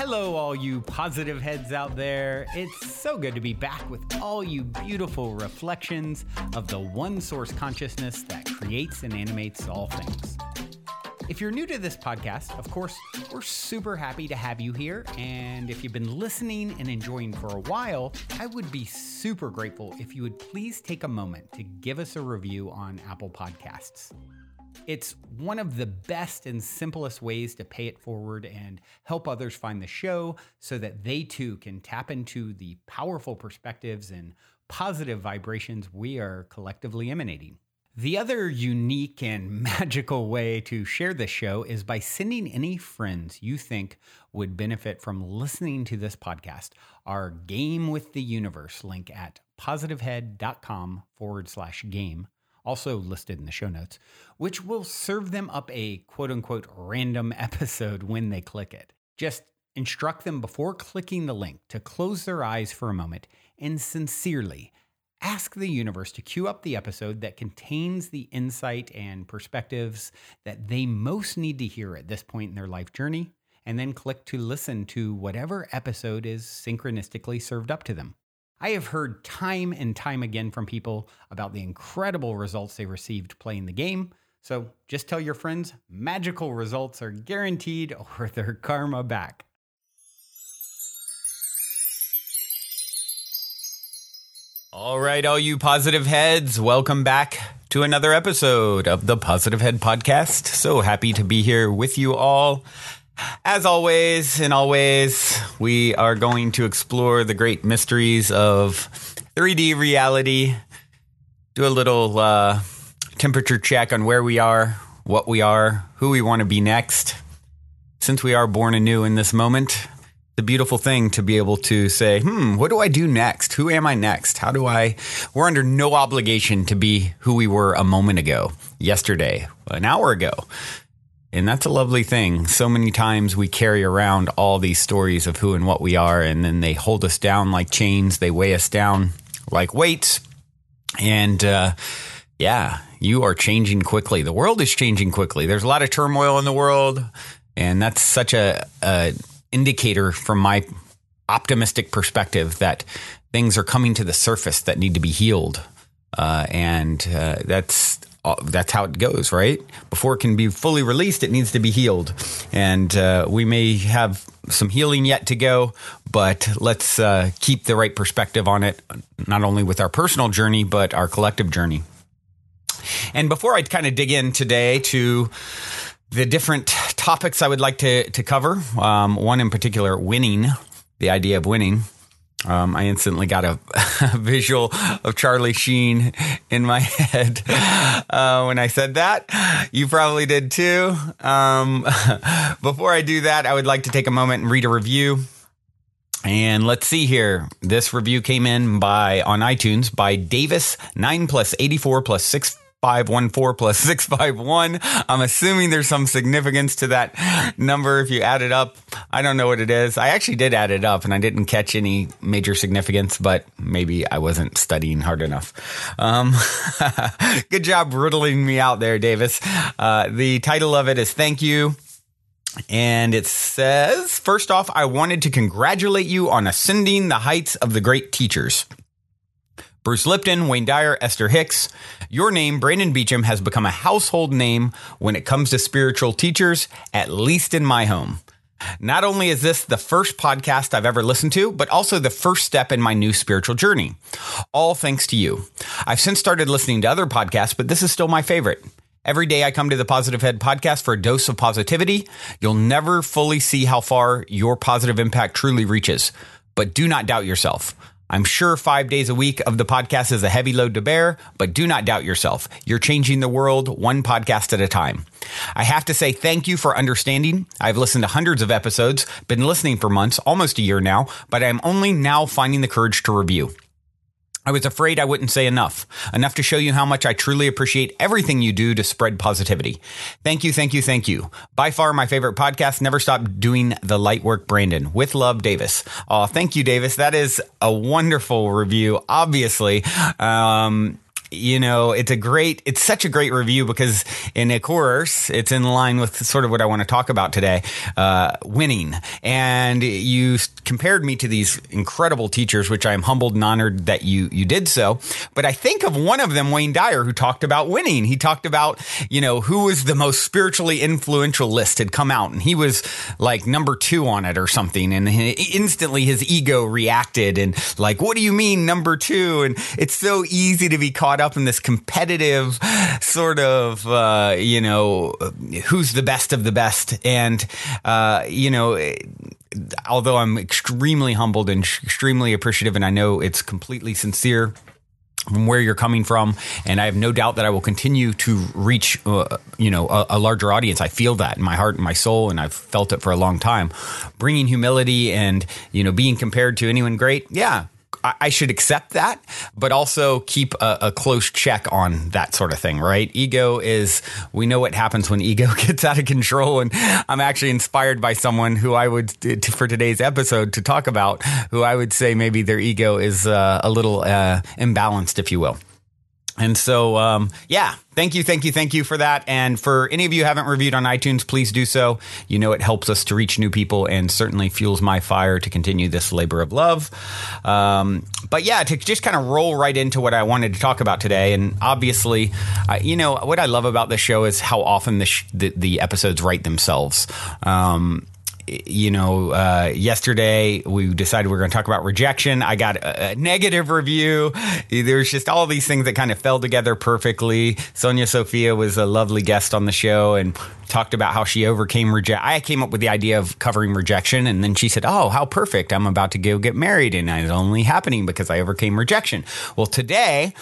Hello, all you positive heads out there. It's so good to be back with all you beautiful reflections of the one source consciousness that creates and animates all things. If you're new to this podcast, of course, we're super happy to have you here. And if you've been listening and enjoying for a while, I would be super grateful if you would please take a moment to give us a review on Apple Podcasts. It's one of the best and simplest ways to pay it forward and help others find the show so that they too can tap into the powerful perspectives and positive vibrations we are collectively emanating. The other unique and magical way to share this show is by sending any friends you think would benefit from listening to this podcast our Game with the Universe link at positivehead.com/game. Also listed in the show notes, which will serve them up a quote-unquote random episode when they click it. Just instruct them before clicking the link to close their eyes for a moment and sincerely ask the universe to cue up the episode that contains the insight and perspectives that they most need to hear at this point in their life journey, and then click to listen to whatever episode is synchronistically served up to them. I have heard time and time again from people about the incredible results they received playing the game. So just tell your friends magical results are guaranteed or their karma back. All right, all you positive heads, welcome back to another episode of the Positive Head Podcast. So happy to be here with you all. As always, we are going to explore the great mysteries of 3D reality, do a little temperature check on where we are, what we are, who we want to be next. Since we are born anew in this moment, the beautiful thing to be able to say, what do I do next? Who am I next? We're under no obligation to be who we were a moment ago, yesterday, an hour ago. And that's a lovely thing. So many times we carry around all these stories of who and what we are, and then they hold us down like chains. They weigh us down like weights. And you are changing quickly. The world is changing quickly. There's a lot of turmoil in the world, and that's such a indicator from my optimistic perspective that things are coming to the surface that need to be healed. That's how it goes, right? Before it can be fully released, it needs to be healed. And we may have some healing yet to go, but let's keep the right perspective on it, not only with our personal journey, but our collective journey. And before I kind of dig in today to the different topics I would like to cover, one in particular, winning, the idea of winning. I instantly got a visual of Charlie Sheen in my head when I said that. You probably did too. Before I do that, I would like to take a moment and read a review. And let's see here. This review came in on iTunes by Davis 9 + 84 + 6514 + 651. I'm assuming there's some significance to that number if you add it up. I don't know what it is. I actually did add it up and I didn't catch any major significance, but maybe I wasn't studying hard enough. Good job riddling me out there, Davis. The title of it is Thank You. And it says, first off, I wanted to congratulate you on ascending the heights of the great teachers. Bruce Lipton, Wayne Dyer, Esther Hicks. Your name, Brandon Beecham, has become a household name when it comes to spiritual teachers, at least in my home. Not only is this the first podcast I've ever listened to, but also the first step in my new spiritual journey. All thanks to you. I've since started listening to other podcasts, but this is still my favorite. Every day I come to the Positive Head Podcast for a dose of positivity. You'll never fully see how far your positive impact truly reaches, but do not doubt yourself. I'm sure 5 days a week of the podcast is a heavy load to bear, but do not doubt yourself. You're changing the world one podcast at a time. I have to say thank you for understanding. I've listened to hundreds of episodes, been listening for months, almost a year now, but I'm only now finding the courage to review. I was afraid I wouldn't say enough to show you how much I truly appreciate everything you do to spread positivity. Thank you, thank you, thank you. By far my favorite podcast. Never stop doing the light work, Brandon. With love, Davis. Oh, thank you, Davis. That is a wonderful review. Obviously, it's such a great review because, and of course, it's in line with sort of what I want to talk about today, winning. And you compared me to these incredible teachers, which I am humbled and honored that you did so. But I think of one of them, Wayne Dyer, who talked about winning. He talked about, who was the most spiritually influential list had come out, and he was like number 2 on it or something. And instantly his ego reacted and like, what do you mean number 2? And it's so easy to be caught up in this competitive sort of, who's the best of the best. And, although I'm extremely humbled and extremely appreciative, and I know it's completely sincere from where you're coming from, and I have no doubt that I will continue to reach, a larger audience. I feel that in my heart and my soul, and I've felt it for a long time. Bringing humility and, being compared to anyone great, yeah, I should accept that, but also keep a close check on that sort of thing, right? Ego we know what happens when ego gets out of control. And I'm actually inspired by someone who I would, for today's episode to talk about, who I would say maybe their ego is a little imbalanced, if you will. And so, thank you for that. And for any of you who haven't reviewed on iTunes, please do so. It helps us to reach new people and certainly fuels my fire to continue this labor of love. To just kind of roll right into what I wanted to talk about today. And obviously, what I love about this show is how often the episodes write themselves. Yesterday we decided we were going to talk about rejection. I got a negative review. There's just all these things that kind of fell together perfectly. Sonia Sophia was a lovely guest on the show and talked about how she overcame rejection. I came up with the idea of covering rejection, and then she said, "Oh, how perfect. I'm about to go get married, and it's only happening because I overcame rejection." Well, today,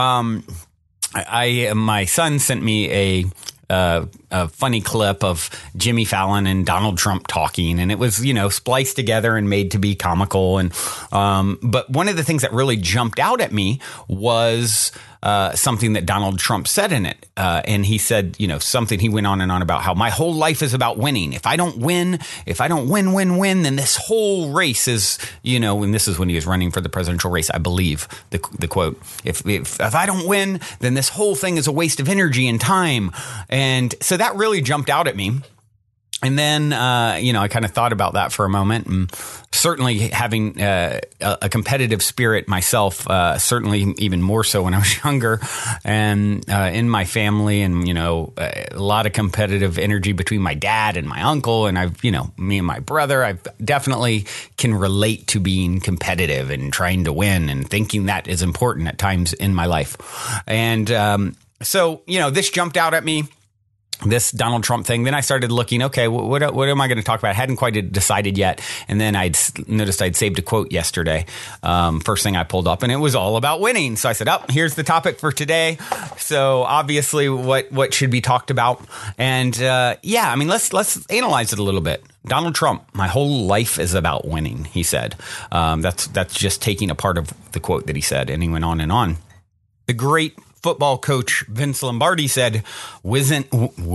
my son sent me a funny clip of Jimmy Fallon and Donald Trump talking, and it was, spliced together and made to be comical. And, but one of the things that really jumped out at me was, something that Donald Trump said in it. And he said, something he went on and on about how my whole life is about winning. If I don't win, then this whole race is, and this is when he was running for the presidential race, I believe the quote, if I don't win, then this whole thing is a waste of energy and time. And so that really jumped out at me. And then, I kind of thought about that for a moment, and certainly having a competitive spirit myself, certainly even more so when I was younger, and in my family, and, a lot of competitive energy between my dad and my uncle, and me and my brother, I definitely can relate to being competitive and trying to win and thinking that is important at times in my life. And so, this jumped out at me. This Donald Trump thing. Then I started looking, okay, what am I going to talk about? I hadn't quite decided yet. And then I'd noticed I'd saved a quote yesterday. First thing I pulled up, and it was all about winning. So I said, here's the topic for today. So obviously what should be talked about. And let's analyze it a little bit. Donald Trump, my whole life is about winning, he said. That's just taking a part of the quote that he said. And he went on and on. The great football coach Vince Lombardi said, whizzing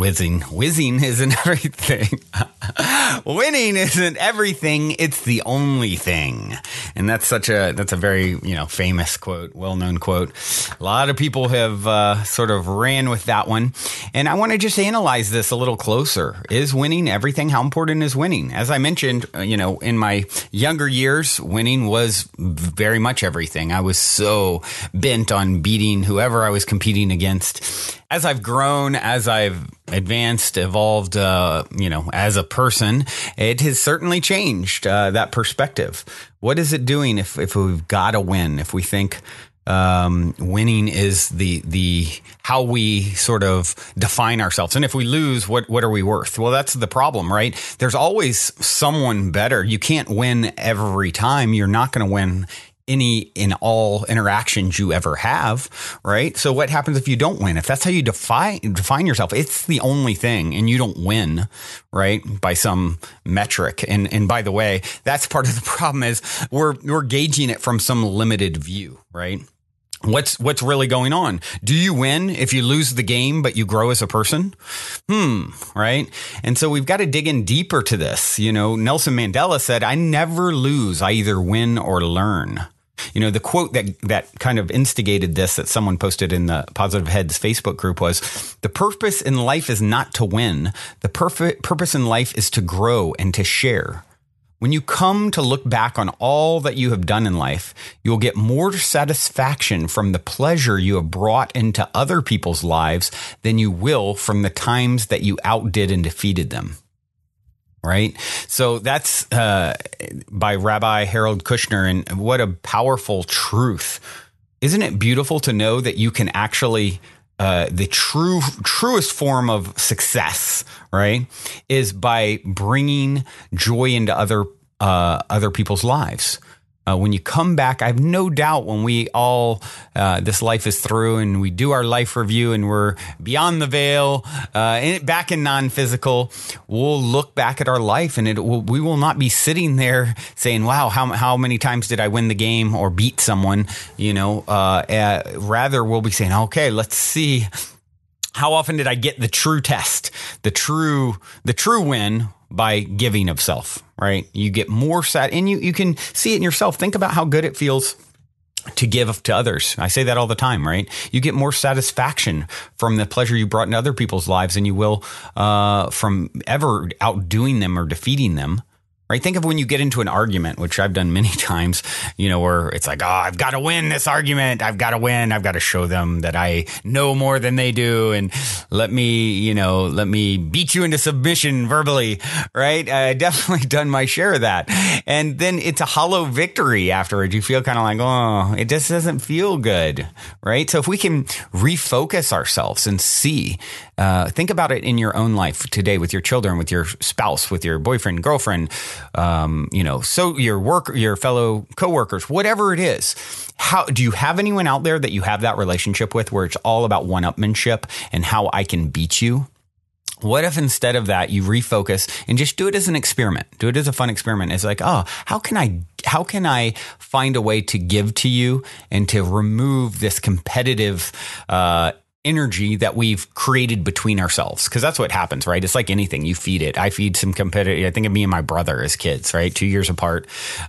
isn't everything. Winning isn't everything. It's the only thing. And that's a very, famous quote, well-known quote. A lot of people have sort of ran with that one. And I want to just analyze this a little closer. Is winning everything? How important is winning? As I mentioned, in my younger years, winning was very much everything. I was so bent on beating whoever I was competing against. As I've grown, as I've advanced, evolved, as a person, it has certainly changed that perspective. What is it doing if we've got to win? If we think winning is the how we sort of define ourselves, and if we lose, what are we worth? Well, that's the problem, right? There's always someone better. You can't win every time. You're not going to win in all interactions you ever have, right? So what happens if you don't win? If that's how you define yourself, it's the only thing, and you don't win, right? By some metric. And by the way, that's part of the problem is we're gauging it from some limited view, right? What's really going on? Do you win if you lose the game, but you grow as a person? Right? And so we've got to dig in deeper to this. Nelson Mandela said, I never lose. I either win or learn. You know, the quote that kind of instigated this that someone posted in the Positive Heads Facebook group was, the purpose in life is not to win. The purpose in life is to grow and to share. When you come to look back on all that you have done in life, you'll get more satisfaction from the pleasure you have brought into other people's lives than you will from the times that you outdid and defeated them. Right? So that's by Rabbi Harold Kushner. And what a powerful truth. Isn't it beautiful to know that you can actually the truest form of success, right, is by bringing joy into other people's lives. When you come back, I have no doubt when we all, this life is through and we do our life review and we're beyond the veil, back in non-physical, we'll look back at our life and we will not be sitting there saying, wow, how many times did I win the game or beat someone? You know, rather we'll be saying, okay, let's see. How often did I get the true test, the true win by giving of self, right? You get more and you can see it in yourself. Think about how good it feels to give to others. I say that all the time, right? You get more satisfaction from the pleasure you brought into other people's lives than you will from ever outdoing them or defeating them. Right? Think of when you get into an argument, which I've done many times, you know, where it's like, oh, I've got to win this argument. I've got to win. I've got to show them that I know more than they do. And let me beat you into submission verbally. Right? I definitely done my share of that. And then it's a hollow victory afterwards. You feel kind of like, oh, it just doesn't feel good. Right? So if we can refocus ourselves and see, think about it in your own life today with your children, with your spouse, with your boyfriend, girlfriend, so your fellow coworkers, whatever it is. How do you have anyone out there that you have that relationship with where it's all about one-upmanship and how I can beat you? What if instead of that, you refocus and just do it as an experiment? Do it as a fun experiment. It's like, oh, how can I find a way to give to you and to remove this competitive energy that we've created between ourselves? Because that's what happens, right? It's like anything. You feed it. I feed some competitive. I think of me and my brother as kids, right? 2 years apart.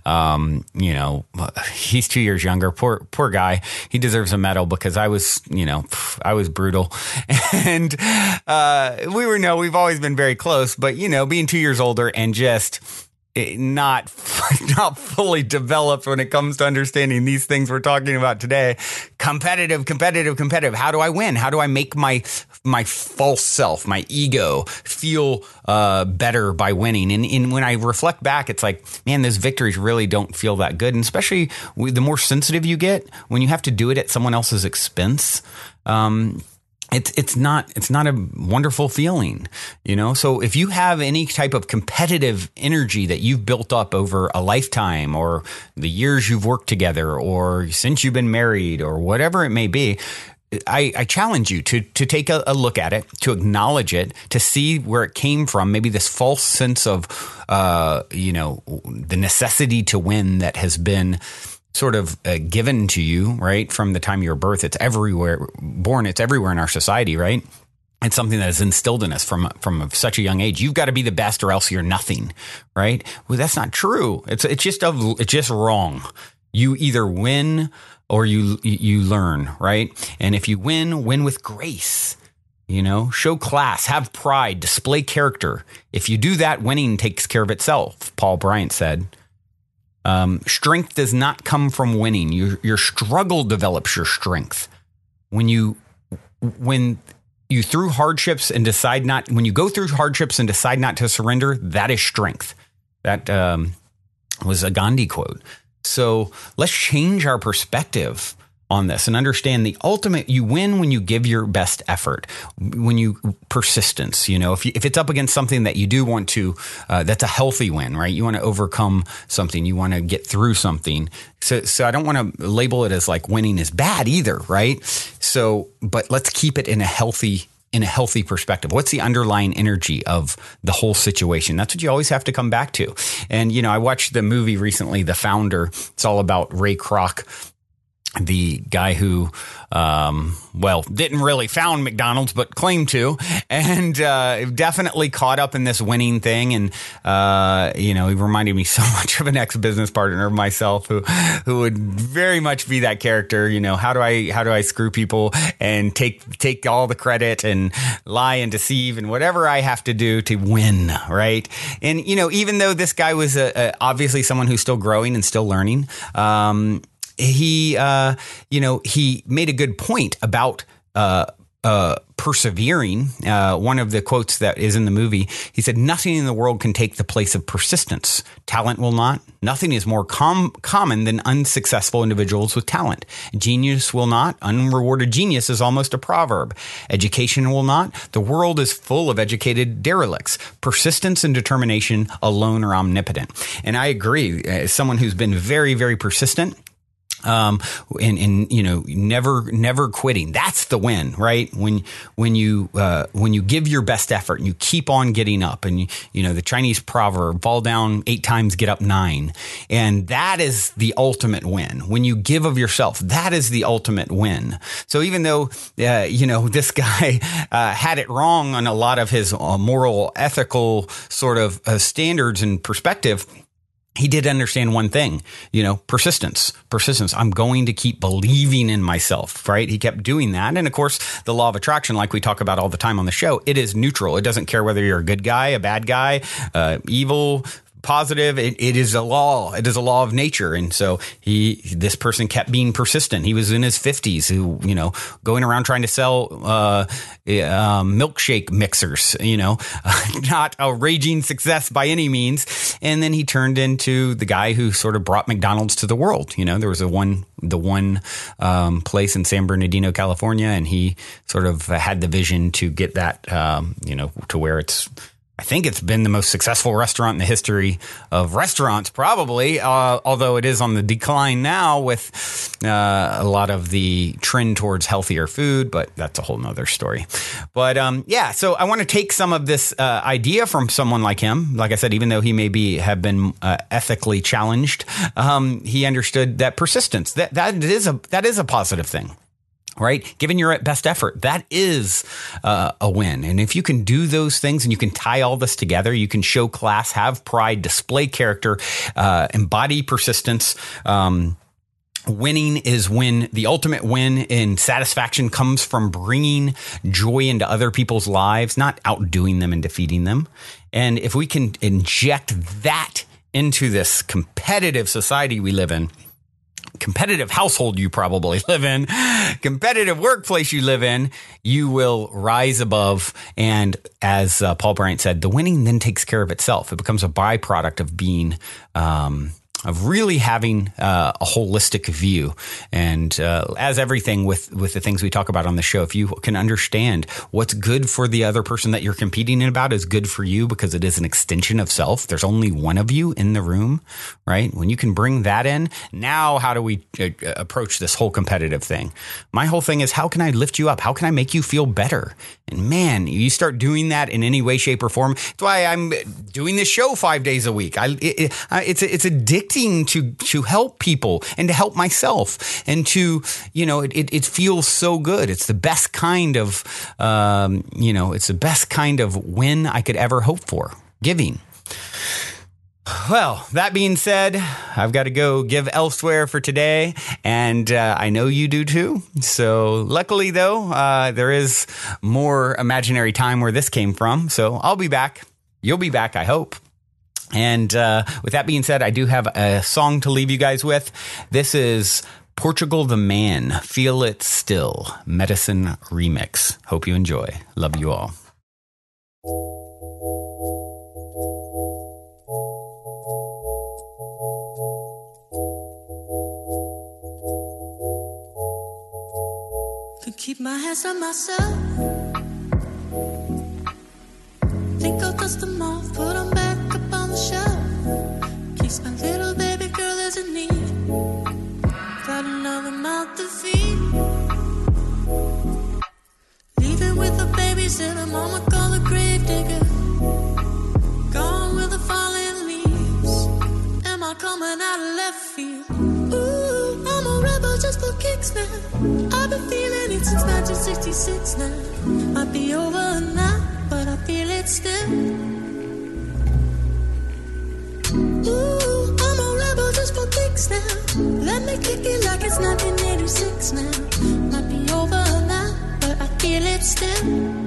He's 2 years younger. Poor guy. He deserves a medal because I was brutal. And we've always been very close, but being 2 years older and just not fully developed when it comes to understanding these things we're talking about today. Competitive. How do I win? How do I make my false self, my ego, feel better by winning? And when I reflect back, it's like, man, those victories really don't feel that good. And especially the more sensitive you get when you have to do it at someone else's expense. It's not a wonderful feeling, So if you have any type of competitive energy that you've built up over a lifetime or the years you've worked together or since you've been married or whatever it may be, I challenge you to take a look at it, to acknowledge it, to see where it came from. Maybe this false sense of, the necessity to win that has been sort of given to you, right? From the time of your birth, it's everywhere in our society, right? It's something that is instilled in us from such a young age. You've got to be the best or else you're nothing, right? Well, that's not true. It's just wrong. You either win or you learn, right? And if you win with grace. Show class, have pride, display character. If you do that, winning takes care of itself, Paul Bryant said. Strength does not come from winning. Your struggle develops your strength. When you go through hardships and decide not to surrender, that is strength. That was a Gandhi quote. So let's change our perspective on this and understand the ultimate. You win when you give your best effort, when you persistence, if it's up against something that you do want to, that's a healthy win, right? You want to overcome something. You want to get through something. So I don't want to label it as like winning is bad either. Right. So, but let's keep it in a healthy perspective. What's the underlying energy of the whole situation? That's what you always have to come back to. And, I watched the movie recently, The Founder. It's all about Ray Kroc, the guy who, didn't really found McDonald's, but claimed to. and definitely caught up in this winning thing. And he reminded me so much of an ex-business partner of myself who would very much be that character. How do I screw people and take all the credit and lie and deceive and whatever I have to do to win, right? And even though this guy was obviously someone who's still growing and still learning, he made a good point about persevering. One of the quotes that is in the movie, he said, "Nothing in the world can take the place of persistence. Talent will not. Nothing is more common than unsuccessful individuals with talent. Genius will not. Unrewarded genius is almost a proverb. Education will not. The world is full of educated derelicts. Persistence and determination alone are omnipotent." And I agree. As someone who's been very, very persistent, never quitting. That's the win, right? When you give your best effort and you keep on getting up, and the Chinese proverb, fall down 8 times, get up 9. And that is the ultimate win. When you give of yourself, that is the ultimate win. So even though, this guy, had it wrong on a lot of his moral, ethical sort of standards and perspective, he did understand one thing, persistence. I'm going to keep believing in myself, right? He kept doing that. And of course, the law of attraction, like we talk about all the time on the show, it is neutral. It doesn't care whether you're a good guy, a bad guy, evil, positive. It is a law. It is a law of nature. And so this person kept being persistent. He was in his 50s, going around trying to sell milkshake mixers, not a raging success by any means. And then he turned into the guy who sort of brought McDonald's to the world. There was the one place in San Bernardino, California, and he sort of had the vision to get that, to where I think it's been the most successful restaurant in the history of restaurants, probably, although it is on the decline now with a lot of the trend towards healthier food, but that's a whole nother story. But so I want to take some of this idea from someone like him. Like I said, even though he have been ethically challenged, he understood that persistence, that is a positive thing. Right? Giving your best effort. That is a win. And if you can do those things and you can tie all this together, you can show class, have pride, display character, embody persistence. Winning is when the ultimate win in satisfaction comes from bringing joy into other people's lives, not outdoing them and defeating them. And if we can inject that into this competitive society we live in, competitive household you probably live in, competitive workplace you live in, you will rise above. And as Paul Bryant said, the winning then takes care of itself. It becomes a byproduct of being, of really having a holistic view. And as everything with the things we talk about on the show, if you can understand what's good for the other person that you're competing about is good for you because it is an extension of self. There's only one of you in the room, right? When you can bring that in, now how do we approach this whole competitive thing? My whole thing is, how can I lift you up? How can I make you feel better? And man, you start doing that in any way, shape, or form. That's why I'm doing this show 5 days a week. It's addicting to help people and to help myself, and to, it feels so good. It's the best kind of, it's the best kind of win I could ever hope for, giving. Well, that being said, I've got to go give elsewhere for today, and I know you do too. So luckily, though, there is more imaginary time where this came from. So I'll be back. You'll be back, I hope. And with that being said, I do have a song to leave you guys with. This is Portugal the Man, Feel It Still, Medicine Remix. Hope you enjoy. Love you all. Could keep my hands on myself. Think I'll dust them off, put them back up on the shelf. Keeps my little baby girl as a need. Got another mouth to feed. Leaving with the babies in a mama called a grave digger. Gone with the falling leaves. Am I coming out of left field? Ooh, I'm a rebel just for for kicks now. I've been feeling it since 1966 now. Might be over now, but I feel it still. Ooh, I'm a rebel just for kicks now. Let me kick it like it's 1986 now. Might be over now, but I feel it still.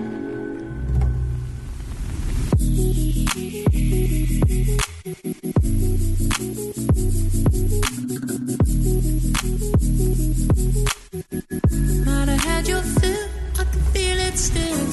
Might have had your fill, I can feel it still.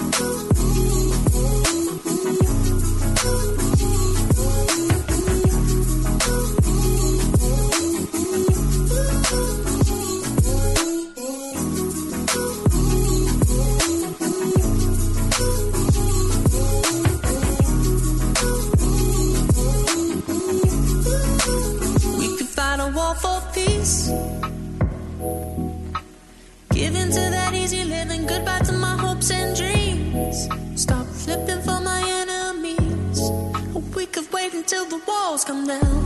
We could fight a war for peace. Give in to that easy living, goodbye to my hopes and dreams. Stop flipping for my enemies. We could wait until the walls come down.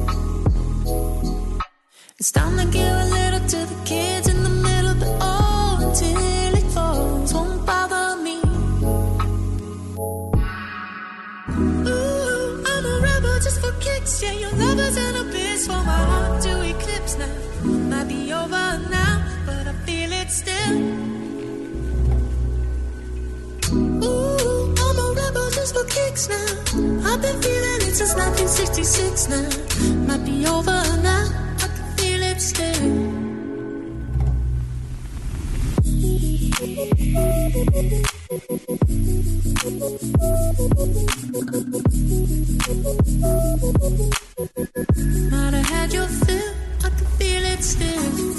It's time to give a little to the kids in the middle, but oh, until it falls, won't bother me. Ooh, I'm a rebel just for kicks. Yeah, your lover's an abyss for my heart to eclipse now. Might be over now, but I feel it still. Ooh, I'm a rebel just for kicks now. I've been feeling it since 1966 now. Might be over now, I can feel it still. Might have had your fill, I can feel it still.